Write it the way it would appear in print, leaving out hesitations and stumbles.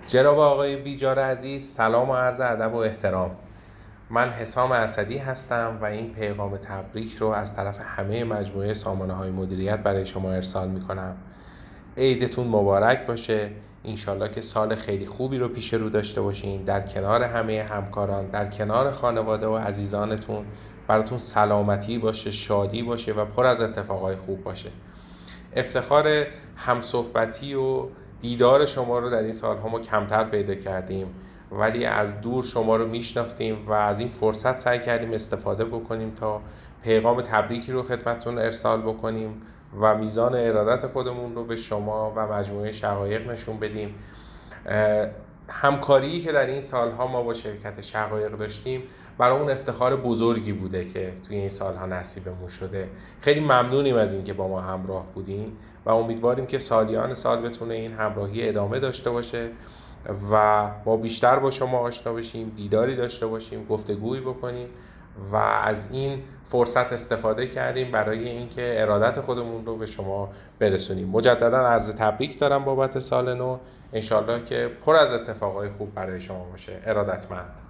جناب آقای بیجار عزیز، سلام و عرض ادب و احترام. من حسام اسدی هستم و این پیغام تبریک رو از طرف همه مجموعه سامانه‌های مدیریت برای شما ارسال می‌کنم. عیدتون مبارک باشه. انشالله که سال خیلی خوبی رو پیش رو داشته باشین، در کنار همه همکاران، در کنار خانواده و عزیزانتون. براتون سلامتی باشه، شادی باشه و پر از اتفاقای خوب باشه. افتخار همصحبتی و دیدار شما رو در این سالها ما کمتر پیدا کردیم، ولی از دور شما رو میشناختیم و از این فرصت سعی کردیم استفاده بکنیم تا پیغام تبریکی رو خدمتتون ارسال بکنیم و میزان ارادت خودمون رو به شما و مجموعه شقایق نشون بدیم. همکاری که در این سالها ما با شرکت شقایق داشتیم برای اون افتخار بزرگی بوده که توی این سالها نصیبمون شده. خیلی ممنونیم از این که با ما همراه بودین و امیدواریم که سالیان سال بتونه این همراهی ادامه داشته باشه و ما بیشتر با شما آشنا بشیم، دیداری داشته باشیم، گفتگویی بکنیم و از این فرصت استفاده کردیم برای اینکه ارادت خودمون رو به شما برسونیم. مجددا عرض تبریک دارم بابت سال نو. انشالله که پر از اتفاقای خوب برای شما باشه. ارادتمند.